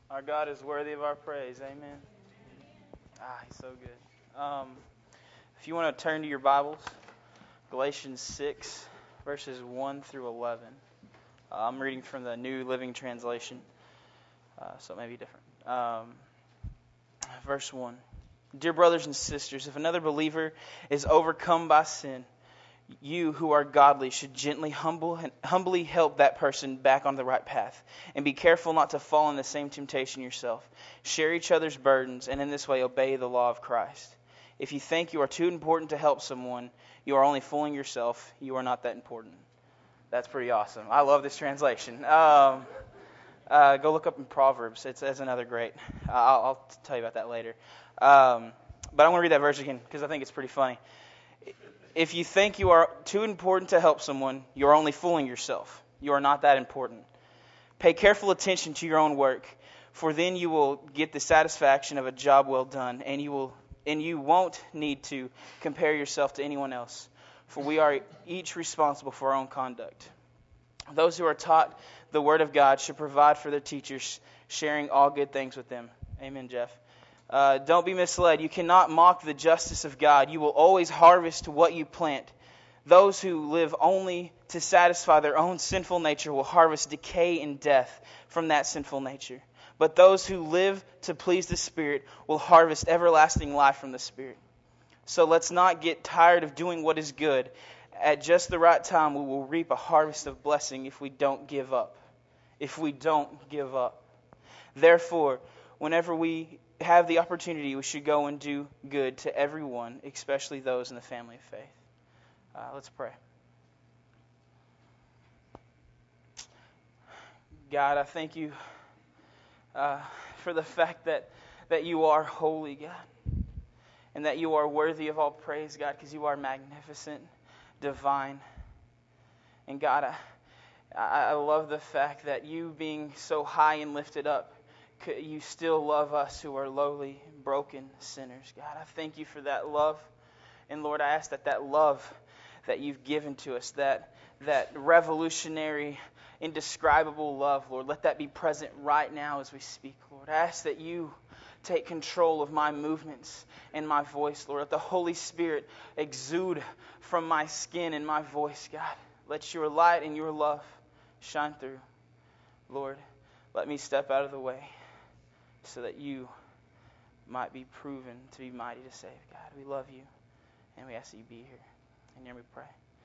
Our God is worthy of our praise. Amen. He's so good. If you want to turn to your Bibles, Galatians 6, verses 1 through 11. I'm reading from the New Living Translation, so it may be different. Verse 1. Dear brothers and sisters, if another believer is overcome by sin, you who are godly should gently, humbly help that person back on the right path. And be careful not to fall in the same temptation yourself. Share each other's burdens, and in this way obey the law of Christ. If you think you are too important to help someone, you are only fooling yourself. You are not that important. That's pretty awesome. I love this translation. Go look up in Proverbs. It's another great. I'll tell you about that later. But I'm going to read that verse again because I think it's pretty funny. If you think you are too important to help someone, you are only fooling yourself. You are not that important. Pay careful attention to your own work, for then you will get the satisfaction of a job well done, and you won't need to compare yourself to anyone else, for we are each responsible for our own conduct. Those who are taught the Word of God should provide for their teachers, sharing all good things with them. Amen, Jeff. Don't be misled. You cannot mock the justice of God. You will always harvest what you plant. Those who live only to satisfy their own sinful nature will harvest decay and death from that sinful nature. But those who live to please the Spirit will harvest everlasting life from the Spirit. So let's not get tired of doing what is good. At just the right time, we will reap a harvest of blessing if we don't give up. If we don't give up. Therefore, whenever we have the opportunity, we should go and do good to everyone, especially those in the family of faith. Let's pray. God, I thank you for the fact that you are holy, God, and that you are worthy of all praise, God, because you are magnificent, divine. And God, I love the fact that you being so high and lifted up, you still love us who are lowly, broken sinners. God, I thank you for that love. And Lord, I ask that love that you've given to us, that revolutionary, indescribable love, Lord, let that be present right now as we speak, Lord. I ask that you take control of my movements and my voice, Lord. Let the Holy Spirit exude from my skin and my voice, God. Let your light and your love shine through. Lord, let me step out of the way, so that you might be proven to be mighty to save. God, we love you, and we ask that you be here. In your name we pray.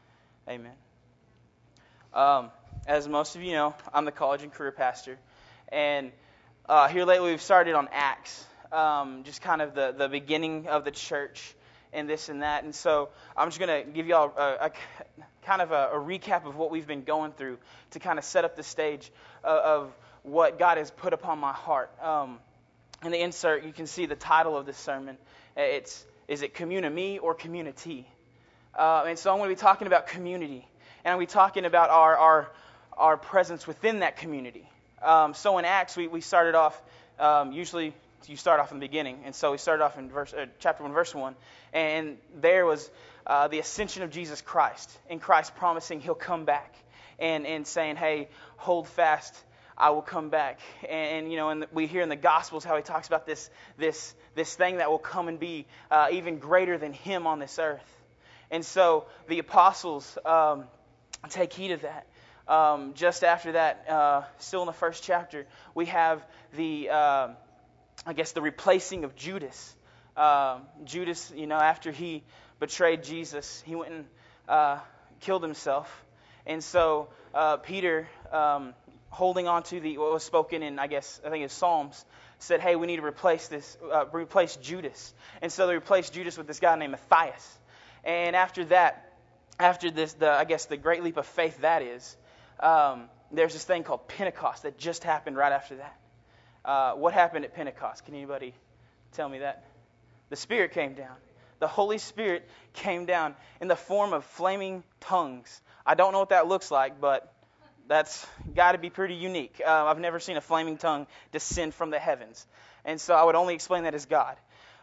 Amen. As most of you know, I'm the college and career pastor, and here lately we've started on Acts, just kind of the beginning of the church and this and that. And so I'm just going to give you all a kind of a recap of what we've been going through to kind of set up the stage of what God has put upon my heart. In the insert, you can see the title of this sermon. Is it Communi-Me or Community? And so I'm going to be talking about community. And I'm going to be talking about our presence within that community. So in Acts, we started off, usually you start off in the beginning. And so we started off in chapter 1, verse 1. And there was the ascension of Jesus Christ. And Christ promising he'll come back. And saying, hey, hold fast, I will come back. And you know, and we hear in the Gospels how he talks about this thing that will come and be even greater than him on this earth. And so the apostles take heed of that. Just after that, still in the first chapter, we have the replacing of Judas. Judas, you know, after he betrayed Jesus, he went and killed himself. And so Peter, holding on to what was spoken in, I think it's Psalms, said, hey, we need to replace Judas. And so they replaced Judas with this guy named Matthias. And after that, the great leap of faith that is, there's this thing called Pentecost that just happened right after that. What happened at Pentecost? Can anybody tell me that? The Spirit came down. The Holy Spirit came down in the form of flaming tongues. I don't know what that looks like, but that's got to be pretty unique. I've never seen a flaming tongue descend from the heavens. And so I would only explain that as God.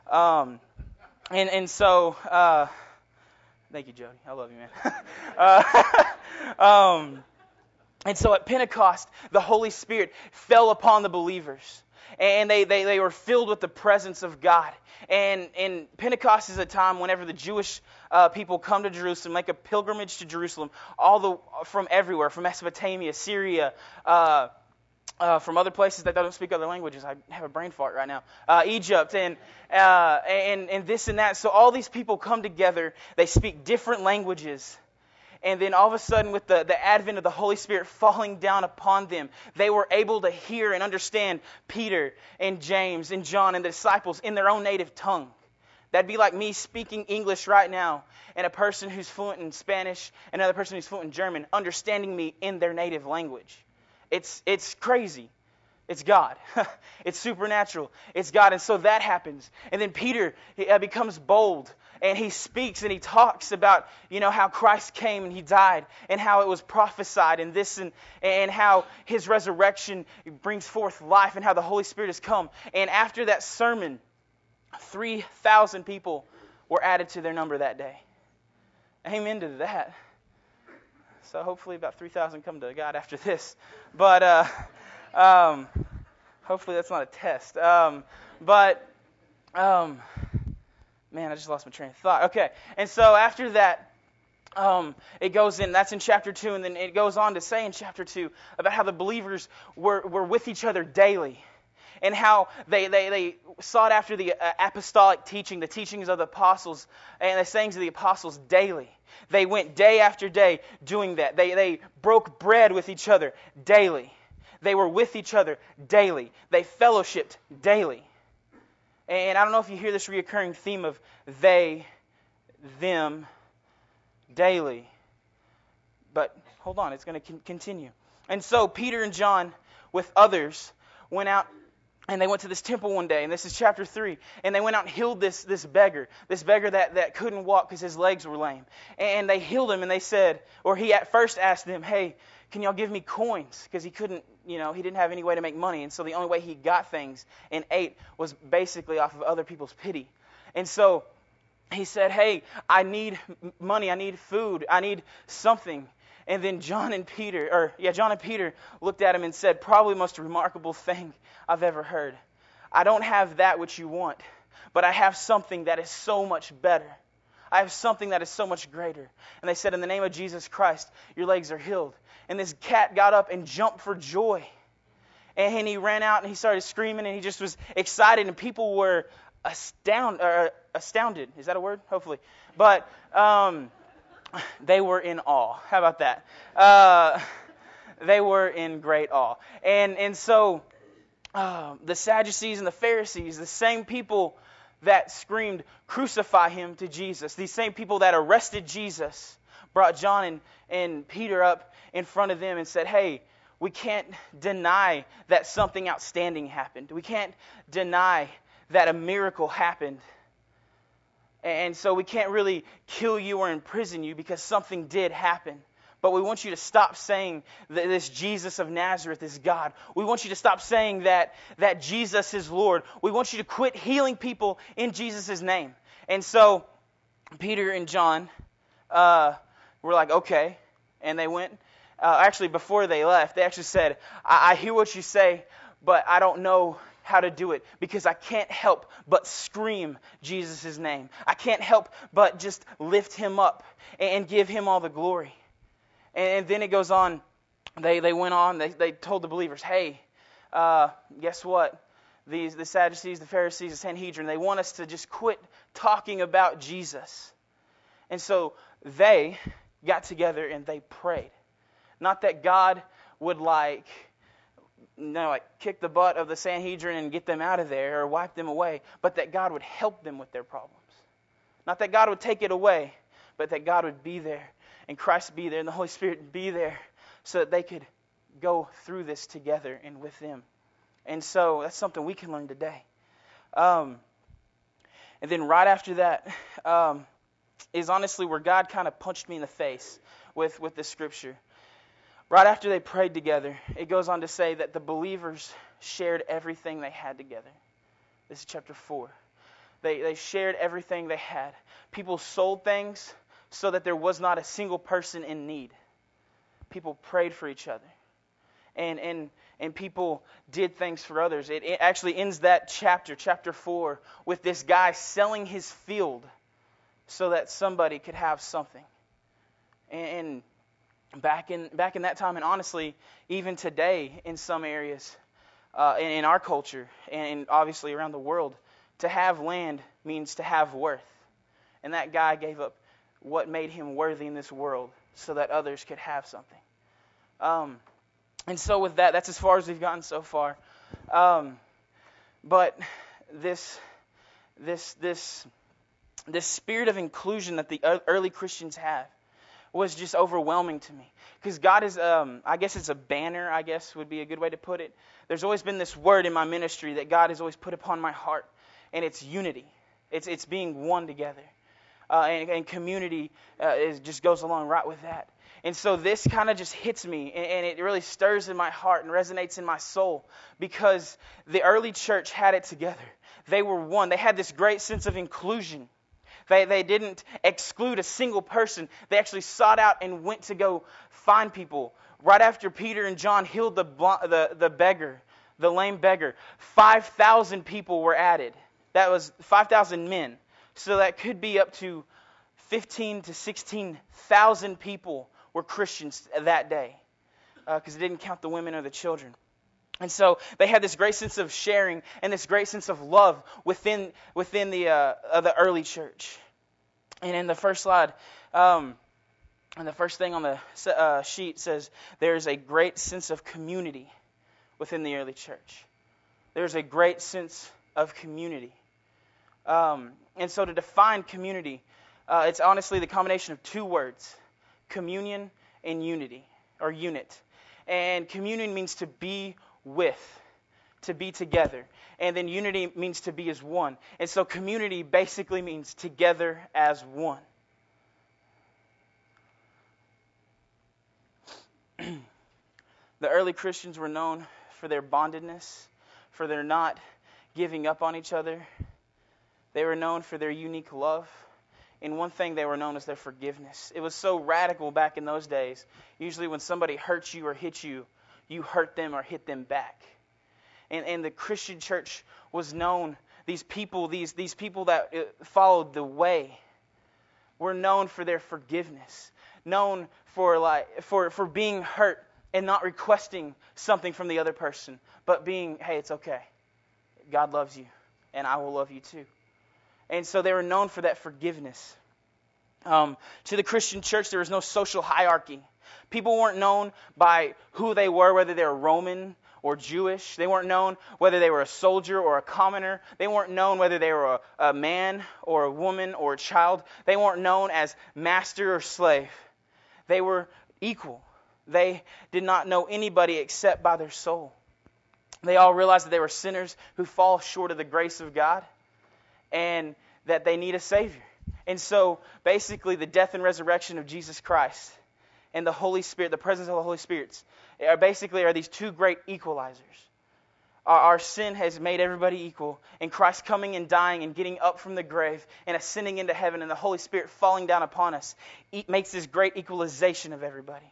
So thank you, Jody. I love you, man. And so at Pentecost, the Holy Spirit fell upon the believers. And they were filled with the presence of God. And Pentecost is a time whenever the Jewish people come to Jerusalem, make a pilgrimage to Jerusalem, from everywhere, from Mesopotamia, Syria, from other places that don't speak other languages. I have a brain fart right now. Egypt and this and that. So all these people come together. They speak different languages. And then all of a sudden, with the advent of the Holy Spirit falling down upon them, they were able to hear and understand Peter and James and John and the disciples in their own native tongue. That'd be like me speaking English right now and a person who's fluent in Spanish and another person who's fluent in German understanding me in their native language. It's crazy. It's God. It's supernatural. It's God. And so that happens. And then Peter becomes bold. And he speaks and he talks about, how Christ came and he died and how it was prophesied and this and how his resurrection brings forth life and how the Holy Spirit has come. And after that sermon, 3,000 people were added to their number that day. Amen to that. So hopefully about 3,000 come to God after this. But hopefully that's not a test. Man, I just lost my train of thought. Okay, and so after that, it goes in, that's in chapter 2, and then it goes on to say in chapter 2 about how the believers were with each other daily, and how they sought after the apostolic teaching, the teachings of the apostles, and the sayings of the apostles daily. They went day after day doing that. They broke bread with each other daily. They were with each other daily. They fellowshipped daily. And I don't know if you hear this reoccurring theme of they, them, daily. But hold on, it's going to continue. And so Peter and John with others went out and they went to this temple one day. And this is chapter 3. And they went out and healed this beggar. This beggar that couldn't walk because his legs were lame. And they healed him and they said, or he at first asked them, hey, can y'all give me coins? Because he couldn't, he didn't have any way to make money. And so the only way he got things and ate was basically off of other people's pity. And so he said, hey, I need money, I need food, I need something. And then John and Peter looked at him and said, probably the most remarkable thing I've ever heard. I don't have that which you want, but I have something that is so much better. I have something that is so much greater. And they said, in the name of Jesus Christ, your legs are healed. And this cat got up and jumped for joy. And he ran out and he started screaming and he just was excited. And people were astounded. Is that a word? Hopefully. But they were in awe. How about that? They were in great awe. And so the Sadducees and the Pharisees, the same people that screamed, crucify him, to Jesus, these same people that arrested Jesus, brought John and Peter up in front of them and said, hey, we can't deny that something outstanding happened. We can't deny that a miracle happened. And so we can't really kill you or imprison you because something did happen. But we want you to stop saying that this Jesus of Nazareth is God. We want you to stop saying that Jesus is Lord. We want you to quit healing people in Jesus' name. And so Peter and John were like, okay. And they went. Actually, before they left, they actually said, I hear what you say, but I don't know how to do it because I can't help but scream Jesus' name. I can't help but just lift him up and give him all the glory. And then it goes on. They went on. They told the believers, hey, guess what? The Sadducees, the Pharisees, the Sanhedrin, they want us to just quit talking about Jesus. And so they got together and they prayed. Not that God would kick the butt of the Sanhedrin and get them out of there or wipe them away, but that God would help them with their problems. Not that God would take it away, but that God would be there and Christ be there and the Holy Spirit be there so that they could go through this together and with them. And so that's something we can learn today. And then right after that is honestly where God kind of punched me in the face with this scripture. Right after they prayed together, it goes on to say that the believers shared everything they had together. This is chapter 4. They shared everything they had. People sold things so that there was not a single person in need. People prayed for each other. and people did things for others. It actually ends that chapter 4, with this guy selling his field so that somebody could have something. And back in that time, and honestly, even today in some areas, in our culture, and obviously around the world, to have land means to have worth. And that guy gave up what made him worthy in this world so that others could have something. And so with that, that's as far as we've gotten so far. But this spirit of inclusion that the early Christians have was just overwhelming to me. Because God is, I guess it's a banner, I guess would be a good way to put it. There's always been this word in my ministry that God has always put upon my heart, and it's unity. It's being one together. And community just goes along right with that. And so this kind of just hits me, and it really stirs in my heart and resonates in my soul, because the early church had it together. They were one. They had this great sense of inclusion. They didn't exclude a single person. They actually sought out and went to go find people. Right after Peter and John healed the beggar, the lame beggar, 5,000 people were added. That was 5,000 men. So that could be up to 15 to 16,000 people were Christians that day, because it didn't count the women or the children. And so they had this great sense of sharing and this great sense of love within the early church. And in the first slide, and the first thing on the sheet says, there's a great sense of community within the early church. There's a great sense of community. And so to define community, it's honestly the combination of two words: communion and unity, or unit. And communion means to be with, to be together. And then unity means to be as one. And so community basically means together as one. The early Christians were known for their bondedness, for their not giving up on each other. They were known for their unique love. And one thing they were known as their forgiveness. It was so radical back in those days. Usually when somebody hurts you or hits you, you hurt them or hit them back. And the Christian church was known, these people that followed the way were known for their forgiveness. Known for being hurt and not requesting something from the other person, but being, hey, it's okay. God loves you, and I will love you too. And so they were known for that forgiveness. To the Christian church, there was no social hierarchy. People weren't known by who they were, whether they were Roman or Jewish. They weren't known whether they were a soldier or a commoner. They weren't known whether they were a man or a woman or a child. They weren't known as master or slave. They were equal. They did not know anybody except by their soul. They all realized that they were sinners who fall short of the grace of God, and that they need a Savior. And so, basically, the death and resurrection of Jesus Christ and the Holy Spirit, the presence of the Holy Spirit, are these two great equalizers. Our sin has made everybody equal, and Christ coming and dying and getting up from the grave and ascending into heaven and the Holy Spirit falling down upon us makes this great equalization of everybody.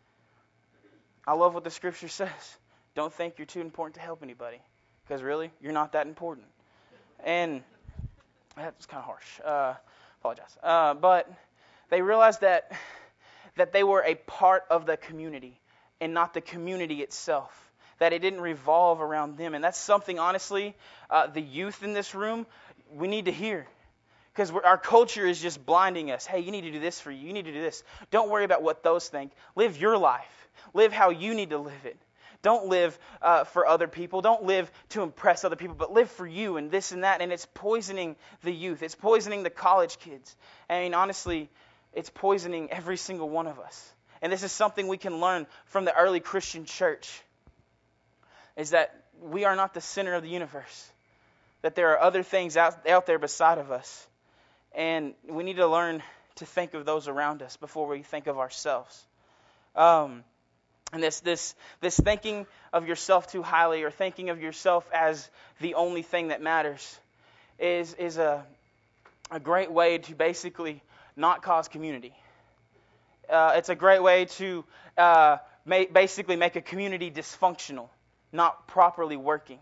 I love what the Scripture says. Don't think you're too important to help anybody, because really, you're not that important. And that was kind of harsh. Apologize. But they realized that they were a part of the community and not the community itself. That it didn't revolve around them. And that's something, honestly, the youth in this room, we need to hear. Because our culture is just blinding us. Hey, you need to do this for you. You need to do this. Don't worry about what those think. Live your life. Live how you need to live it. Don't live for other people. Don't live to impress other people, but live for you and this and that. And it's poisoning the youth. It's poisoning the college kids. I mean, honestly, it's poisoning every single one of us. And this is something we can learn from the early Christian church, is that we are not the center of the universe. That there are other things out there beside of us. And we need to learn to think of those around us before we think of ourselves. And this thinking of yourself too highly, or thinking of yourself as the only thing that matters, is a great way to basically not cause community. It's a great way to basically make a community dysfunctional, not properly working.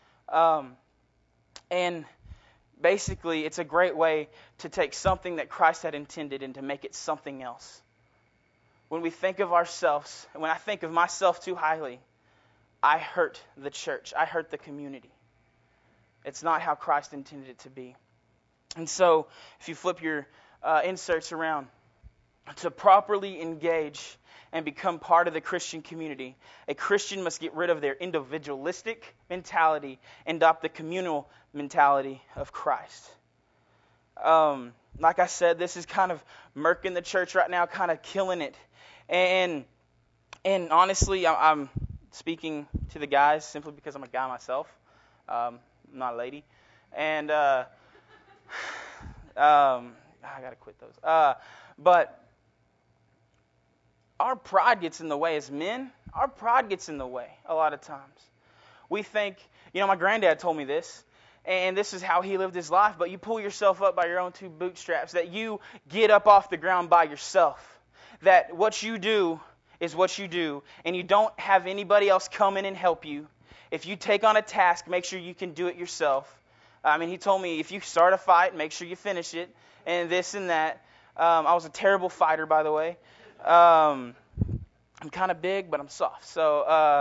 And basically, it's a great way to take something that Christ had intended and to make it something else. When we think of ourselves, and when I think of myself too highly, I hurt the church. I hurt the community. It's not how Christ intended it to be. And so, if you flip your inserts around, to properly engage and become part of the Christian community, a Christian must get rid of their individualistic mentality and adopt the communal mentality of Christ. Like I said, this is kind of murking the church right now, kind of killing it. And honestly, I'm speaking to the guys simply because I'm a guy myself. I'm not a lady. And I got to quit those. But our pride gets in the way as men. Our pride gets in the way a lot of times. We think, my granddad told me this, and this is how he lived his life, but you pull yourself up by your own two bootstraps, that you get up off the ground by yourself, that what you do is what you do, and you don't have anybody else come in and help you. If you take on a task, make sure you can do it yourself. He told me, if you start a fight, make sure you finish it, and this and that. I was a terrible fighter, by the way. I'm kind of big, but I'm soft. So,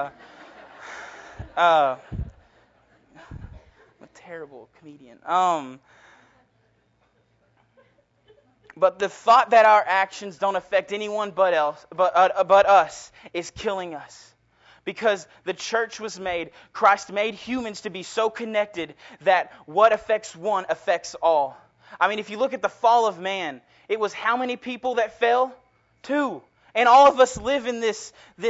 I'm a terrible comedian. But the thought that our actions don't affect anyone but us is killing us. Because the church was made, Christ made humans to be so connected that what affects one affects all. If you look at the fall of man, it was how many people that fell? 2. And all of us live in this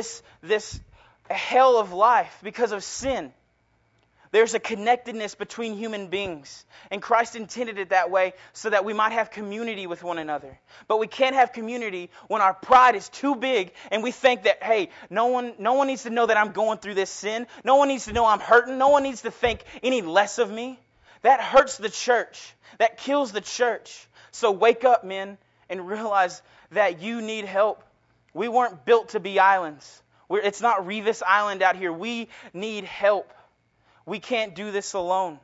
hell of life because of sin. There's a connectedness between human beings. And Christ intended it that way so that we might have community with one another. But we can't have community when our pride is too big and we think that, hey, no one needs to know that I'm going through this sin. No one needs to know I'm hurting. No one needs to think any less of me. That hurts the church. That kills the church. So wake up, men, and realize that you need help. We weren't built to be islands. It's not Revis Island out here. We need help. We can't do this alone.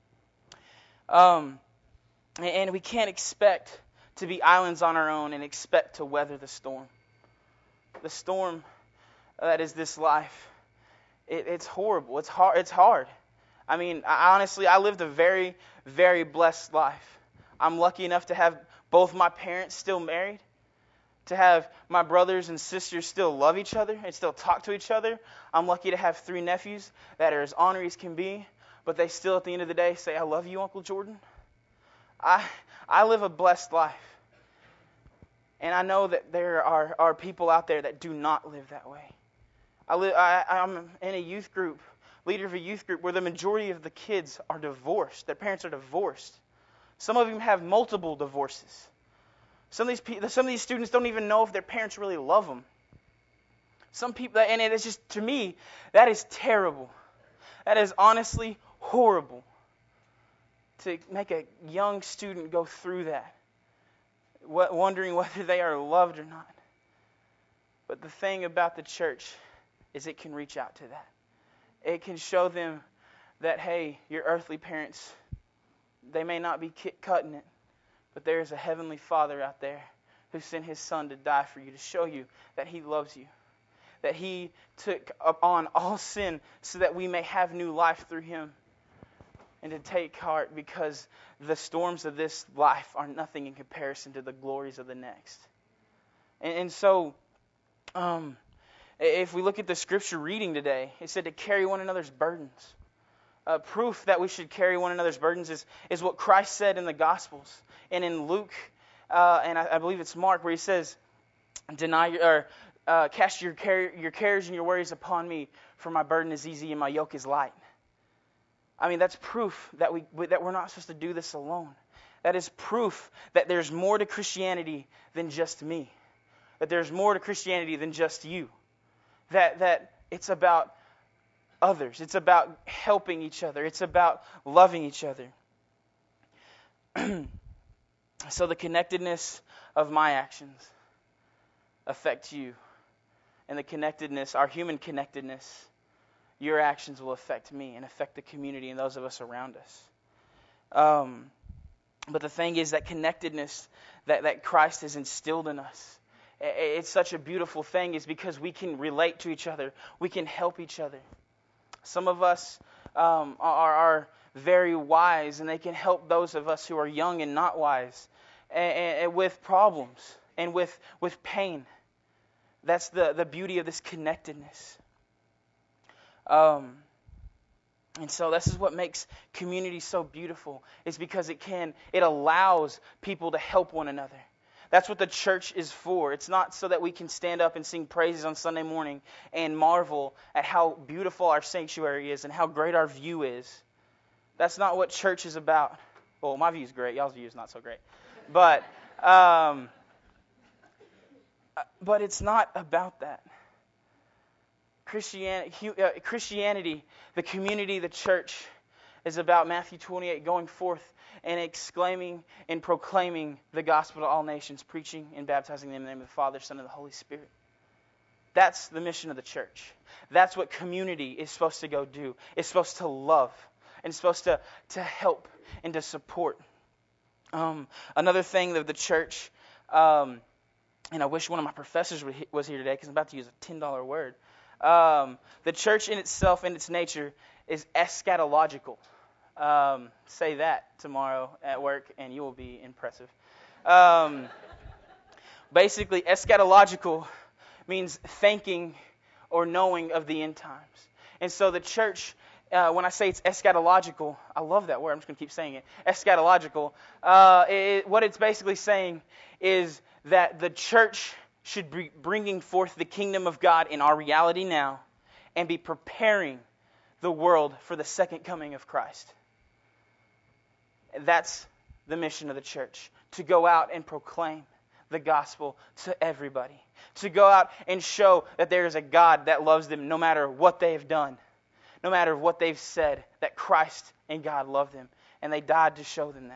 And we can't expect to be islands on our own and expect to weather the storm. The storm that is this life, it's horrible. It's hard. Honestly, I lived a very, very blessed life. I'm lucky enough to have both my parents still married, to have my brothers and sisters still love each other and still talk to each other. I'm lucky to have 3 nephews that are as ornery as can be, but they still at the end of the day say, I love you, Uncle Jordan. I live a blessed life. And I know that there are people out there that do not live that way. I'm in a youth group, leader of a youth group, where the majority of the kids are divorced. Their parents are divorced. Some of them have multiple divorces. Some of these students don't even know if their parents really love them. Some people, and it is just, to me, that is terrible. That is honestly horrible to make a young student go through that, wondering whether they are loved or not. But the thing about the church is it can reach out to that. It can show them that, hey, your earthly parents, they may not be cutting it, but there is a heavenly Father out there who sent His Son to die for you, to show you that He loves you, that He took on all sin so that we may have new life through Him, and to take heart because the storms of this life are nothing in comparison to the glories of the next. And so, if we look at the scripture reading today, it said to carry one another's burdens. Proof that we should carry one another's burdens is what Christ said in the Gospels. And in Luke, and I believe it's Mark, where He says, cast your cares and your worries upon me, for my burden is easy and my yoke is light. That's proof that we're not supposed to do this alone. That is proof that there's more to Christianity than just me. That there's more to Christianity than just you. That it's about others. It's about helping each other. It's about loving each other. So the connectedness of my actions affect you. and the connectedness, our human connectedness, your actions will affect me and affect the community and those of us around us. But the thing is that connectedness that Christ has instilled in us, it's such a beautiful thing, is because we can relate to each other. We can help each other. Some of us are very wise, and they can help those of us who are young and not wise and with problems and with pain. That's the beauty of this connectedness. And so this is what makes community so beautiful, is because it allows people to help one another. That's what the church is for. It's not so that we can stand up and sing praises on Sunday morning and marvel at how beautiful our sanctuary is and how great our view is. That's not what church is about. Well, my view is great. Y'all's view is not so great. But it's not about that. Christianity, the community, the church, is about Matthew 28, going forth and exclaiming and proclaiming the gospel to all nations, preaching and baptizing them in the name of the Father, Son, and the Holy Spirit. That's the mission of the church. That's what community is supposed to go do. It's supposed to love, and it's supposed to help and to support. Another thing that the church, and I wish one of my professors was here today, because I'm about to use a $10 word. The church in itself, in its nature, is eschatological. Say that tomorrow at work, and you will be impressive. Basically, eschatological means thinking or knowing of the end times. And so the church, when I say it's eschatological, I love that word. I'm just going to keep saying it. Eschatological. What it's basically saying is that the church should be bringing forth the kingdom of God in our reality now and be preparing the world for the second coming of Christ. That's the mission of the church, to go out and proclaim the gospel to everybody, to go out and show that there is a God that loves them no matter what they have done, no matter what they've said, that Christ and God love them, and they died to show them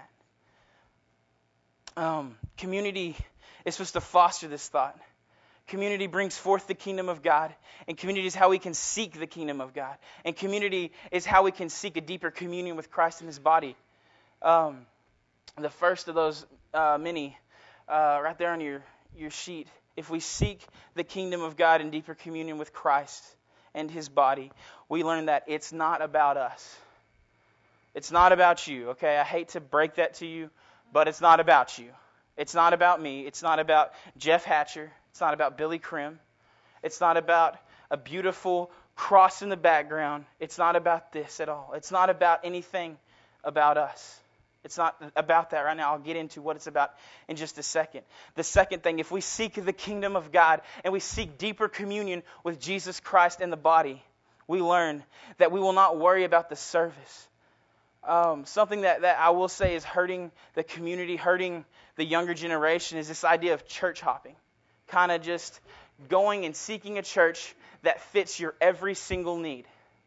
that. Community is supposed to foster this thought. Community brings forth the kingdom of God, and community is how we can seek the kingdom of God, and community is how we can seek a deeper communion with Christ and His body. The first of those many, right there on your sheet, if we seek the kingdom of God in deeper communion with Christ and His body, we learn that it's not about us. It's not about you, okay? I hate to break that to you, but it's not about you. It's not about me. It's not about Jeff Hatcher. It's not about Billy Krim. It's not about a beautiful cross in the background. It's not about this at all. It's not about anything about us. It's not about that right now. I'll get into what it's about in just a second. The second thing, if we seek the kingdom of God and we seek deeper communion with Jesus Christ and the body, we learn that we will not worry about the service. Something that I will say is hurting the community, hurting the younger generation, is this idea of church hopping. Kind of just going and seeking a church that fits your every single need.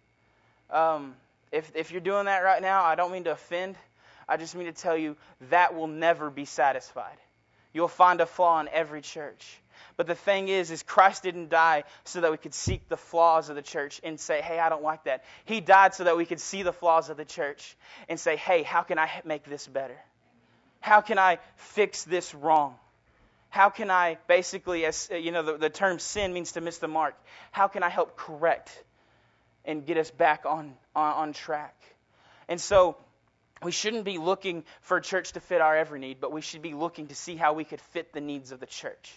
If you're doing that right now, I don't mean to offend. I just mean to tell you that will never be satisfied. You'll find a flaw in every church. But the thing is Christ didn't die so that we could seek the flaws of the church and say, hey, I don't like that. He died so that we could see the flaws of the church and say, hey, how can I make this better? How can I fix this wrong? How can I basically, as you know, the term sin means to miss the mark. How can I help correct and get us back on track? And so we shouldn't be looking for a church to fit our every need, but we should be looking to see how we could fit the needs of the church.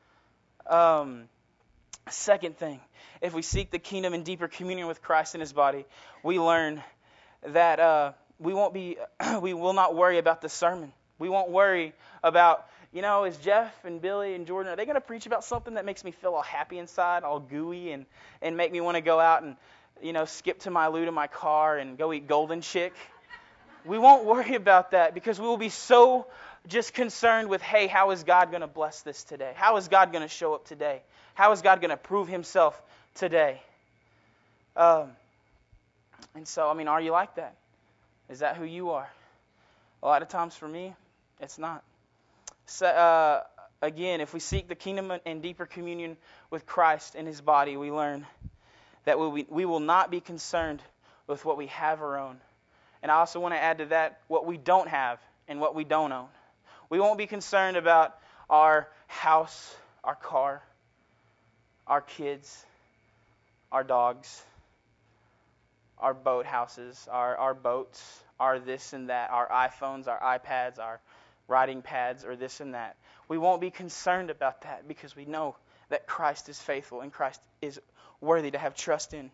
Second thing, if we seek the kingdom in deeper communion with Christ and His body, we learn that we will not worry about the sermon. We won't worry about, is Jeff and Billy and Jordan, are they going to preach about something that makes me feel all happy inside, all gooey, and make me want to go out and, skip to my loot in my car and go eat Golden Chick? We won't worry about that because we will be so just concerned with, hey, how is God going to bless this today? How is God going to show up today? How is God going to prove Himself today? And so, are you like that? Is that who you are? A lot of times for me, it's not. So, Again, if we seek the kingdom and deeper communion with Christ and His body, we learn that we will not be concerned with what we have or own. And I also want to add to that what we don't have and what we don't own. We won't be concerned about our house, our car, our kids, our dogs, our boat houses, our boats, our this and that, our iPhones, our iPads, our writing pads, or this and that. We won't be concerned about that because we know that Christ is faithful and Christ is worthy to have trust in.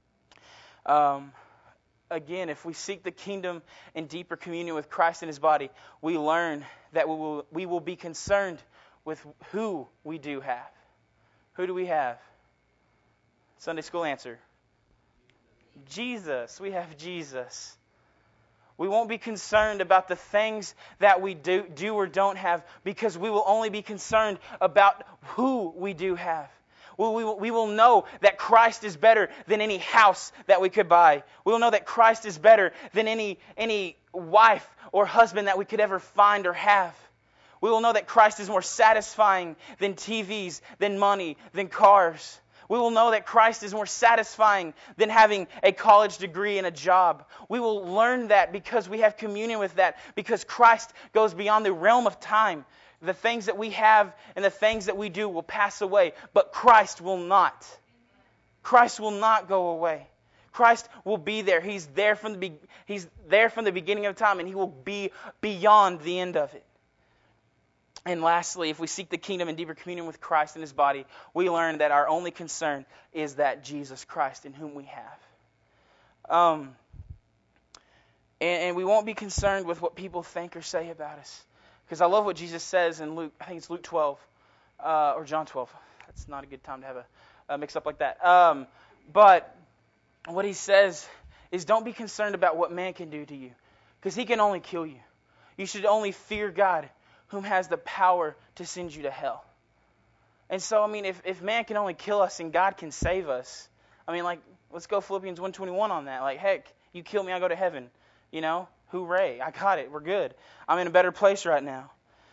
Again, if we seek the kingdom and deeper communion with Christ and His body, we learn that we will be concerned with who we do have. Who do we have? Sunday school answer. Jesus. We have Jesus. We won't be concerned about the things that we do or don't have because we will only be concerned about who we do have. We will know that Christ is better than any house that we could buy. We will know that Christ is better than any wife or husband that we could ever find or have. We will know that Christ is more satisfying than TVs, than money, than cars. We will know that Christ is more satisfying than having a college degree and a job. We will learn that because we have communion with that, because Christ goes beyond the realm of time. The things that we have and the things that we do will pass away, but Christ will not. Christ will not go away. Christ will be there. He's there from the beginning of time, and He will be beyond the end of it. And lastly, if we seek the kingdom and deeper communion with Christ and His body, we learn that our only concern is that Jesus Christ in whom we have. And we won't be concerned with what people think or say about us. Because I love what Jesus says in Luke, I think it's Luke 12, or John 12. That's not a good time to have a mix-up like that. But what He says is don't be concerned about what man can do to you, because he can only kill you. You should only fear God, whom has the power to send you to hell. And so, I mean, if man can only kill us and God can save us, I mean, like, let's go Philippians 1:21 on that. Like, heck, you kill me, I go to heaven. You know? Hooray, I got it. We're good. I'm in a better place right now.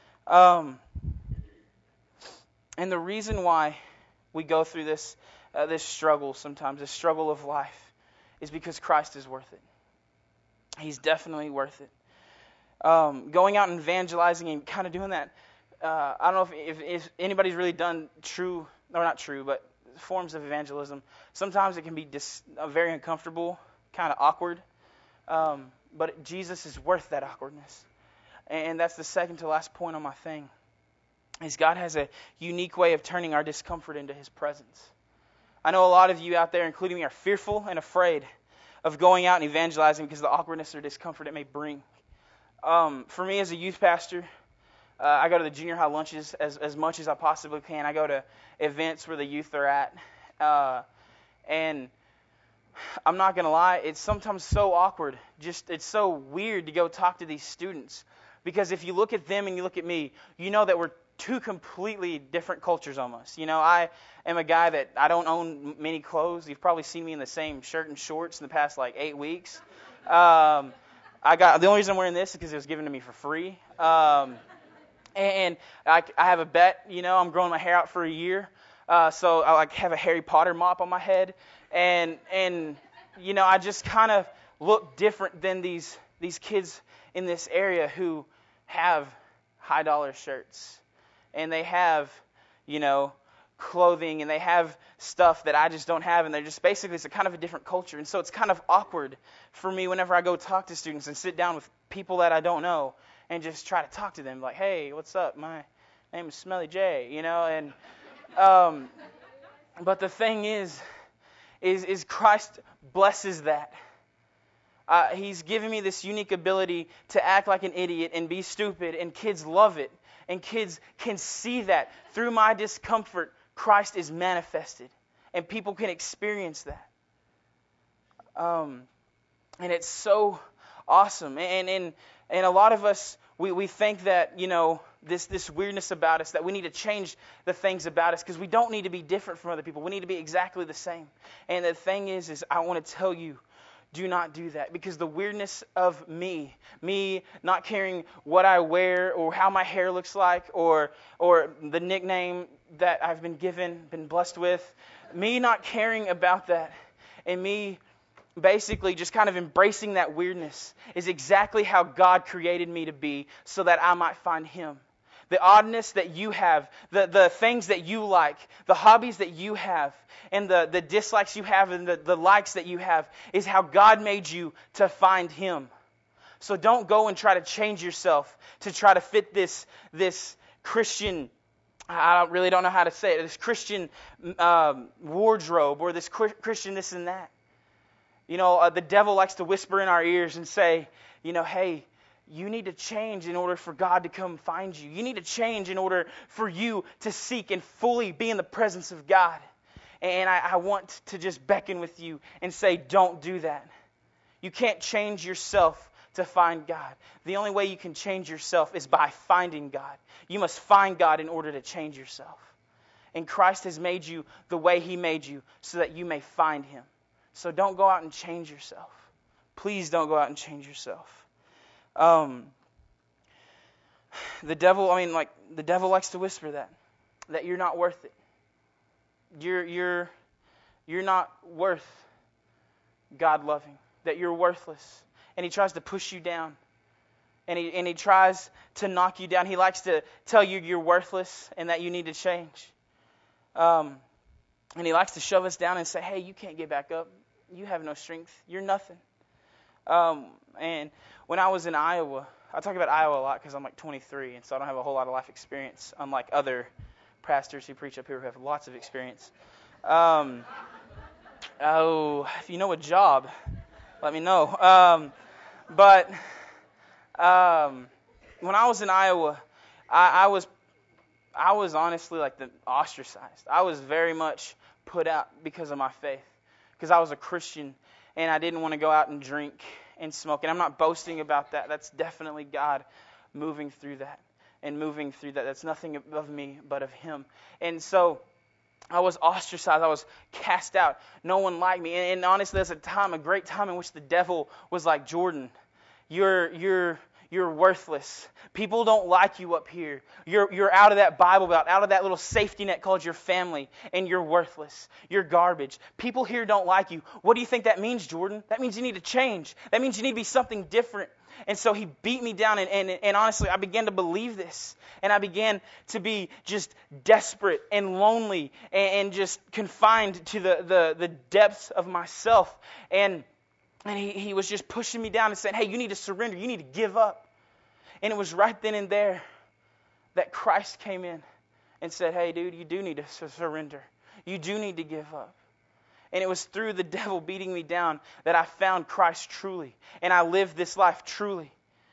And the reason why we go through this struggle sometimes, this struggle of life, is because Christ is worth it. He's definitely worth it. Going out and evangelizing and kind of doing that, I don't know if anybody's really done but forms of evangelism. Sometimes it can be very uncomfortable, kind of awkward. But Jesus is worth that awkwardness. And that's the second to last point on my thing, is God has a unique way of turning our discomfort into His presence. I know a lot of you out there, including me, are fearful and afraid of going out and evangelizing because of the awkwardness or discomfort it may bring. For me as a youth pastor, I go to the junior high lunches as much as I possibly can. I go to events where the youth are at. And I'm not going to lie, it's sometimes so awkward. It's so weird to go talk to these students. Because if you look at them and you look at me, you know that we're two completely different cultures almost. You know, I am a guy that I don't own many clothes. You've probably seen me in the same shirt and shorts in the past 8 weeks. The only reason I'm wearing this is because it was given to me for free. And I have a bet, I'm growing my hair out for a year. So I have a Harry Potter mop on my head. And I just kind of look different than these kids in this area who have high dollar shirts. And they have, clothing, and they have stuff that I just don't have, and they're just basically, it's a kind of a different culture. And so it's kind of awkward for me whenever I go talk to students and sit down with people that I don't know and just try to talk to them like, hey, what's up? My name is Smelly J, and but the thing is Christ blesses that. He's given me this unique ability to act like an idiot and be stupid, and kids love it. And kids can see that through my discomfort, Christ is manifested. And people can experience that. And it's so awesome. And a lot of us, we think that, this weirdness about us, that we need to change the things about us because we don't need to be different from other people. We need to be exactly the same. And the thing is I want to tell you, do not do that, because the weirdness of me not caring what I wear or how my hair looks like or the nickname that I've been given, been blessed with, me not caring about that and me basically just kind of embracing that weirdness is exactly how God created me to be so that I might find Him. The oddness that you have, the things that you like, the hobbies that you have, and the dislikes you have and the likes that you have is how God made you to find Him. So don't go and try to change yourself to try to fit this Christian, I really don't know how to say it, this Christian wardrobe or this Christian this and that. The devil likes to whisper in our ears and say, hey, you need to change in order for God to come find you. You need to change in order for you to seek and fully be in the presence of God. And I want to just beckon with you and say, don't do that. You can't change yourself to find God. The only way you can change yourself is by finding God. You must find God in order to change yourself. And Christ has made you the way He made you so that you may find Him. So don't go out and change yourself. Please don't go out and change yourself. The devil likes to whisper that you're not worth it. You're not worth God loving, that you're worthless. And he tries to push you down. And he tries to knock you down. He likes to tell you you're worthless and that you need to change. And he likes to shove us down and say, hey, you can't get back up. You have no strength. You're nothing. And when I was in Iowa, I talk about Iowa a lot because I'm like 23, and so I don't have a whole lot of life experience, unlike other pastors who preach up here who have lots of experience. If you know a job, let me know. But when I was in Iowa, I was honestly like ostracized. I was very much put out because of my faith, because I was a Christian and I didn't want to go out and drink and smoke. And I'm not boasting about that. That's definitely God moving through that and moving through that. That's nothing of me but of Him. And so I was ostracized. I was cast out. No one liked me. And honestly, there's a great time in which the devil was like, Jordan, you're worthless. People don't like you up here. You're out of that Bible Belt, out of that little safety net called your family, and you're worthless. You're garbage. People here don't like you. What do you think that means, Jordan? That means you need to change. That means you need to be something different. And so he beat me down, and honestly, I began to believe this. And I began to be just desperate and lonely and just confined to the depths of myself. And he was just pushing me down and saying, hey, you need to surrender. You need to give up. And it was right then and there that Christ came in and said, hey, dude, you do need to surrender. You do need to give up. And it was through the devil beating me down that I found Christ truly. And I lived this life truly.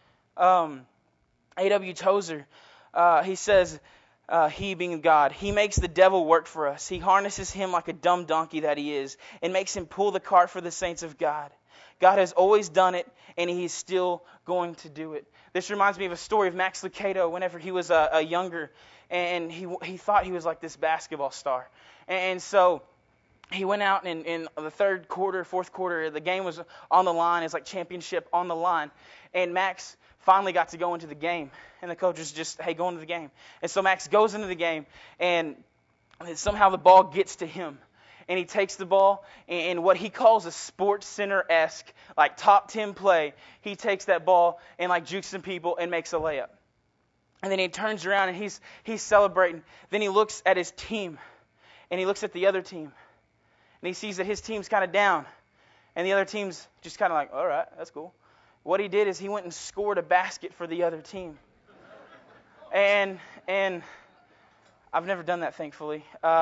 A.W. Tozer, he says, he being God, he makes the devil work for us. He harnesses him like a dumb donkey that he is and makes him pull the cart for the saints of God. God has always done it, and He's still going to do it. This reminds me of a story of Max Lucado whenever he was a younger, and he thought he was like this basketball star. And so he went out in the third quarter, fourth quarter, the game was on the line. It's like championship on the line. And Max finally got to go into the game. And the coach was just, hey, go into the game. And so Max goes into the game, and somehow the ball gets to him. And he takes the ball, and what he calls a Sports Center-esque, like top 10 play, he takes that ball and like jukes some people and makes a layup. And then he turns around and he's celebrating. Then he looks at his team, and he looks at the other team. And he sees that his team's kind of down, and the other team's just kind of like, all right, that's cool. What he did is he went and scored a basket for the other team. And I've never done that, thankfully.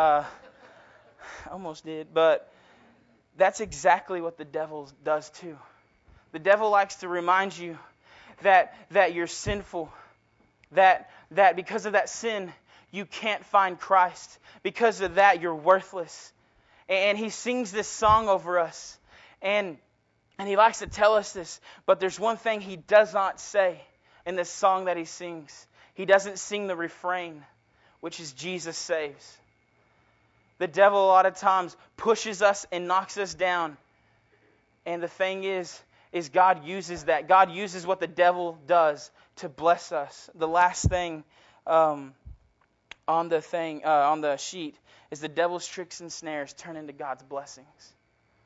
Almost did, but that's exactly what the devil does too. The devil likes to remind you that you're sinful, that because of that sin you can't find Christ. Because of that you're worthless. And he sings this song over us, and he likes to tell us this, but there's one thing he does not say in this song that he sings. He doesn't sing the refrain, which is Jesus saves. The devil a lot of times pushes us and knocks us down And the thing is God uses that. God uses what the devil does to bless us. The last thing on the sheet is the devil's tricks and snares turn into God's blessings.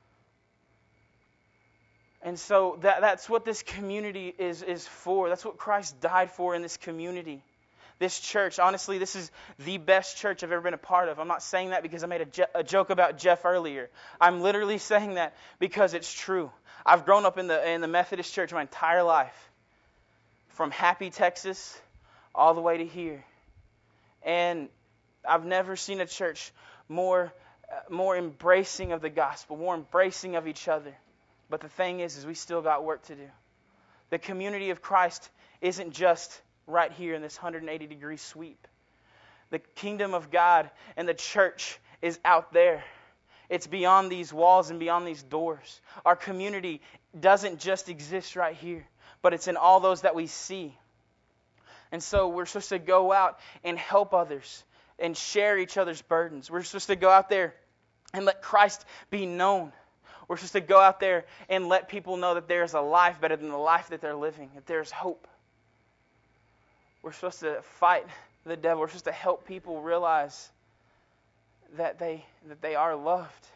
And so that's what this community is for. That's what Christ died for in this community. This church, honestly, this is the best church I've ever been a part of. I'm not saying that because I made a joke about Jeff earlier. I'm literally saying that because it's true. I've grown up in the Methodist church my entire life, from Happy, Texas, all the way to here. And I've never seen a church more embracing of the gospel, more embracing of each other. But the thing is we still got work to do. The community of Christ isn't just right here in this 180-degree sweep. The kingdom of God and the church is out there. It's beyond these walls and beyond these doors. Our community doesn't just exist right here, but it's in all those that we see. And so we're supposed to go out and help others and share each other's burdens. We're supposed to go out there and let Christ be known. We're supposed to go out there and let people know that there's a life better than the life that they're living, that there's hope. We're supposed to fight the devil. We're supposed to help people realize that they are loved.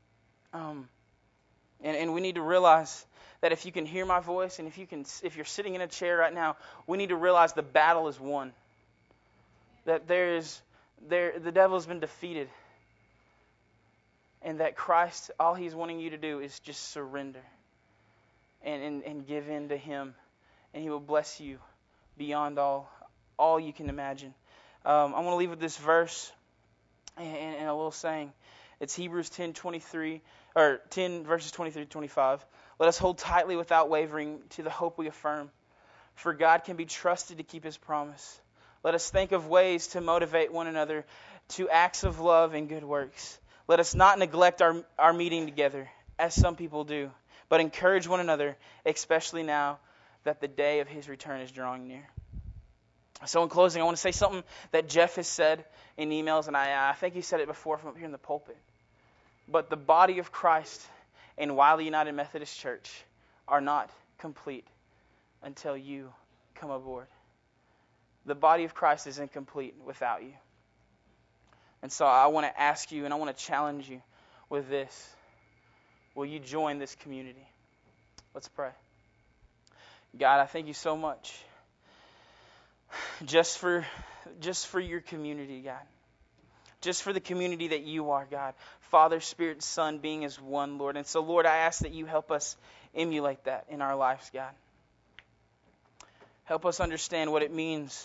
And we need to realize that if you can hear my voice and if you're sitting in a chair right now, we need to realize the battle is won. That the devil has been defeated. And that Christ, all He's wanting you to do is just surrender and give in to Him. And He will bless you beyond all you can imagine. I want to leave with this verse and a little saying. It's Hebrews 10 verses 23 to 25. Let us hold tightly without wavering to the hope we affirm. For God can be trusted to keep His promise. Let us think of ways to motivate one another to acts of love and good works. Let us not neglect our meeting together, as some people do, but encourage one another, especially now that the day of His return is drawing near. So in closing, I want to say something that Jeff has said in emails, and I think he said it before from up here in the pulpit. But the body of Christ and Wiley United Methodist Church are not complete until you come aboard. The body of Christ is incomplete without you. And so I want to ask you and I want to challenge you with this. Will you join this community? Let's pray. God, I thank you so much just for your community, God. Just for the community that you are, God. Father, Spirit, Son being as one, Lord. And so, Lord, I ask that you help us emulate that in our lives, God. Help us understand what it means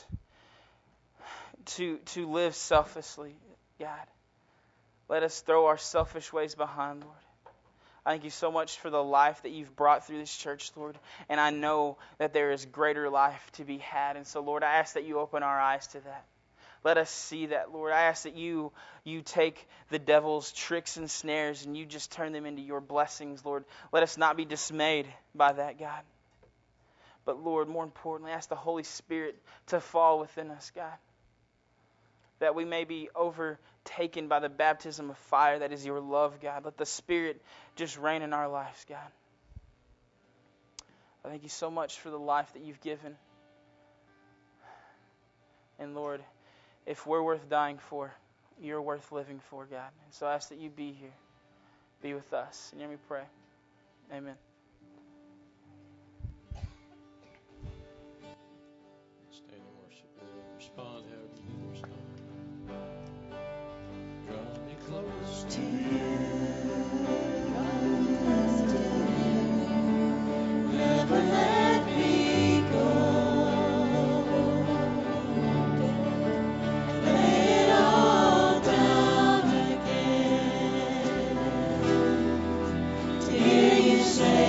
to live selflessly, God. Let us throw our selfish ways behind, Lord. I thank you so much for the life that you've brought through this church, Lord. And I know that there is greater life to be had. And so, Lord, I ask that you open our eyes to that. Let us see that, Lord. I ask that you take the devil's tricks and snares and you just turn them into your blessings, Lord. Let us not be dismayed by that, God. But, Lord, more importantly, I ask the Holy Spirit to fall within us, God. That we may be overtaken by the baptism of fire that is your love, God. Let the Spirit just reign in our lives, God. I thank you so much for the life that you've given. And Lord, if we're worth dying for, you're worth living for, God. And so I ask that you be here. Be with us. And let me pray. Amen. Stand and worship. Respond however you respond. Draw me close to you. Never let me go. Lay it all down again. To hear you say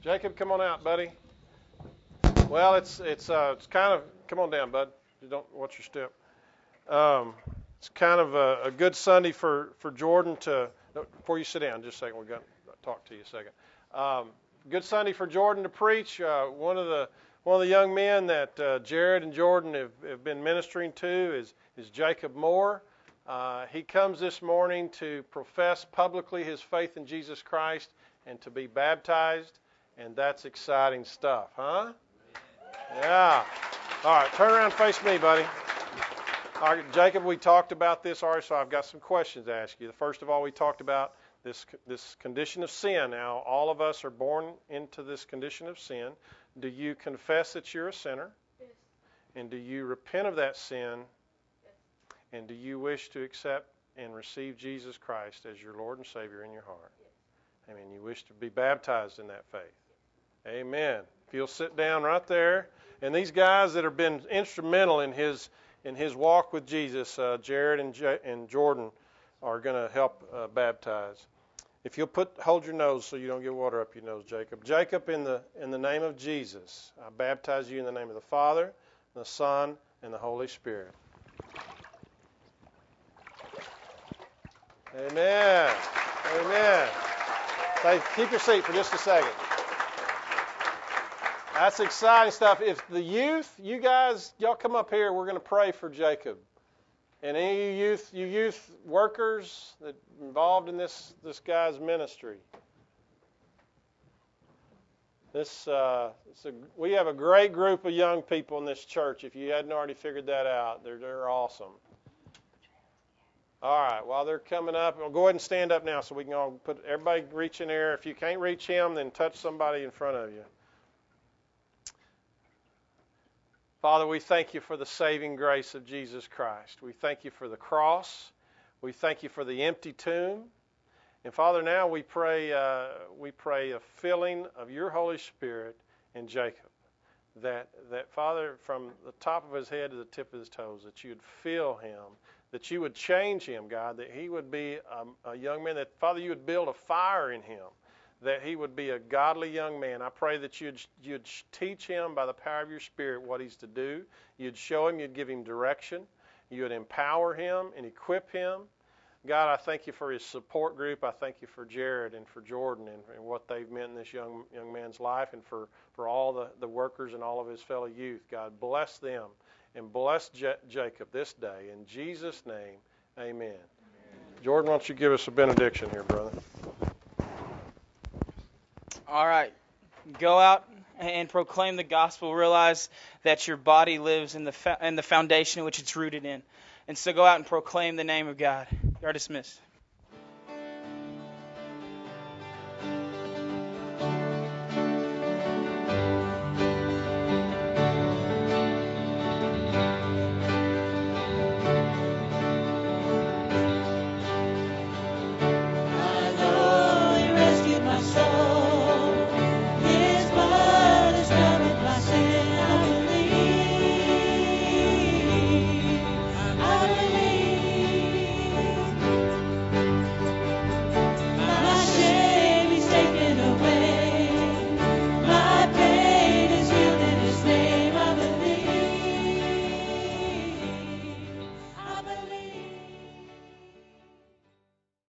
Jacob, come on out, buddy. Well, it's kind of, come on down, bud. You don't, what's your step? It's kind of a good Sunday for Jordan to, before you sit down, just a second, we're going to talk to you a second. Good Sunday for Jordan to preach. One of the young men that Jared and Jordan have been ministering to is Jacob Moore. He comes this morning to profess publicly his faith in Jesus Christ and to be baptized, and that's exciting stuff, huh? Yeah. All right, turn around and face me, buddy. All right, Jacob, we talked about this already, so I've got some questions to ask you. First of all, we talked about this condition of sin. Now, all of us are born into this condition of sin. Do you confess that you're a sinner? Yes. And do you repent of that sin? Yes. And do you wish to accept and receive Jesus Christ as your Lord and Savior in your heart? Yes. Amen. You wish to be baptized in that faith. Amen. If you'll sit down right there. And these guys that have been instrumental in his walk with Jesus, Jared and Jordan, are going to help baptize. If you'll hold your nose so you don't get water up your nose, Jacob. Jacob, in the name of Jesus, I baptize you in the name of the Father, the Son, and the Holy Spirit. Amen. Amen. Keep your seat for just a second. That's exciting stuff. If the youth, you guys, y'all come up here, we're going to pray for Jacob. And any you youth workers that are involved in this guy's ministry. We have a great group of young people in this church. If you hadn't already figured that out, they're awesome. All right, while they're coming up, we'll go ahead and stand up now so we can all everybody reach in there. If you can't reach him, then touch somebody in front of you. Father, we thank you for the saving grace of Jesus Christ. We thank you for the cross. We thank you for the empty tomb. And Father, now we pray a filling of your Holy Spirit in Jacob. That Father, from the top of his head to the tip of his toes, that you would fill him, that you would change him, God, that he would be a young man, that Father, you would build a fire in him, that he would be a godly young man. I pray that you'd teach him by the power of your Spirit what he's to do. You'd show him, you'd give him direction. You would empower him and equip him. God, I thank you for his support group. I thank you for Jared and for Jordan and what they've meant in this young man's life, and for all the workers and all of his fellow youth. God, bless them and bless Jacob this day. In Jesus' name, amen. Jordan, why don't you give us a benediction here, brother? All right. Go out and proclaim the gospel. Realize that your body lives in the foundation in which it's rooted in. And so go out and proclaim the name of God. You are dismissed.